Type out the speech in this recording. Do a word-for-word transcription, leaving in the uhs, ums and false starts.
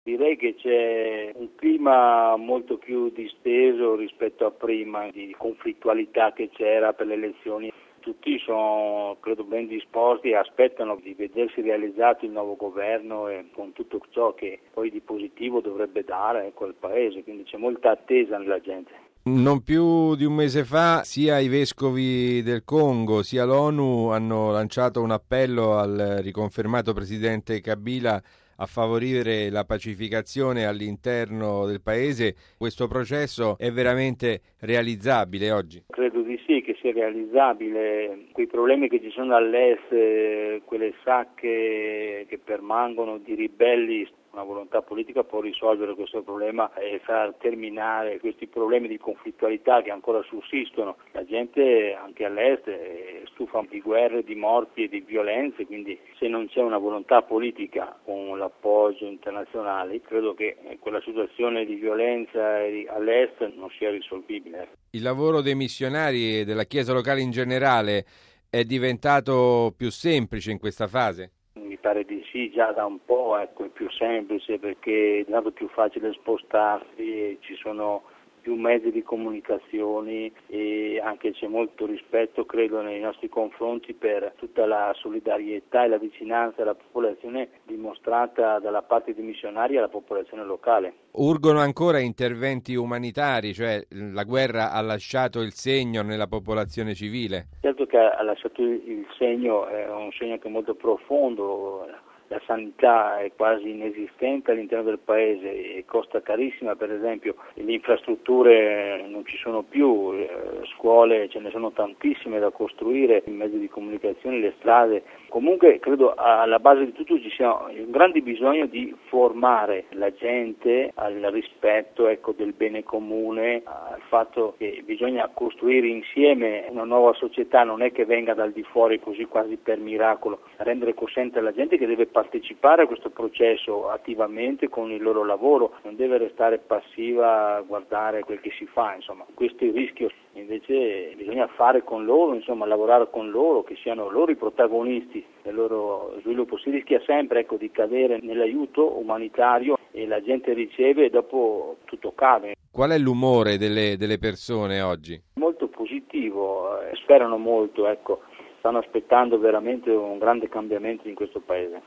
Direi che c'è un clima molto più disteso rispetto a prima, di conflittualità che c'era per le elezioni. Tutti sono, credo, ben disposti e aspettano di vedersi realizzato il nuovo governo e con tutto ciò che poi di positivo dovrebbe dare ecco, al Paese, quindi c'è molta attesa nella gente. Non più di un mese fa sia i vescovi del Congo sia l'ONU hanno lanciato un appello al riconfermato presidente Kabila a favorire la pacificazione all'interno del paese. Questo processo è veramente realizzabile oggi? Credo di sì che sia realizzabile. Quei problemi che ci sono all'est, eh, quelle sacche che permangono di ribelli, una volontà politica può risolvere questo problema e far terminare questi problemi di conflittualità che ancora sussistono. La gente anche all'est è stufa di guerre, di morti e di violenze, quindi se non c'è una volontà politica con l'appoggio internazionale, credo che quella situazione di violenza all'est non sia risolvibile. Il lavoro dei missionari e della Chiesa locale in generale è diventato più semplice in questa fase? Mi pare di sì, già da un po', ecco, è più semplice perché è diventato più facile spostarsi, ci sono più mezzi di comunicazione e anche c'è molto rispetto, credo, nei nostri confronti per tutta la solidarietà e la vicinanza alla popolazione dimostrata dalla parte dei missionari alla popolazione locale. Urgono ancora interventi umanitari, cioè la guerra ha lasciato il segno nella popolazione civile? Certo che ha lasciato il segno, è un segno che è molto profondo. La sanità è quasi inesistente all'interno del paese e costa carissima, per esempio le infrastrutture non ci sono più, scuole ce ne sono tantissime da costruire, i mezzi di comunicazione, le strade. Comunque credo alla base di tutto ci sia un grande bisogno di formare la gente al rispetto ecco, del bene comune, al fatto che bisogna costruire insieme una nuova società, non è che venga dal di fuori così quasi per miracolo, rendere cosciente alla gente che deve partecipare a questo processo attivamente con il loro lavoro, non deve restare passiva a guardare quel che si fa, insomma, questo è il rischio, invece bisogna fare con loro, insomma, lavorare con loro, che siano loro i protagonisti del loro sviluppo, si rischia sempre ecco, di cadere nell'aiuto umanitario e la gente riceve e dopo tutto cade. Qual è l'umore delle, delle persone oggi? Molto positivo, eh, sperano molto, ecco. Stanno aspettando veramente un grande cambiamento in questo paese.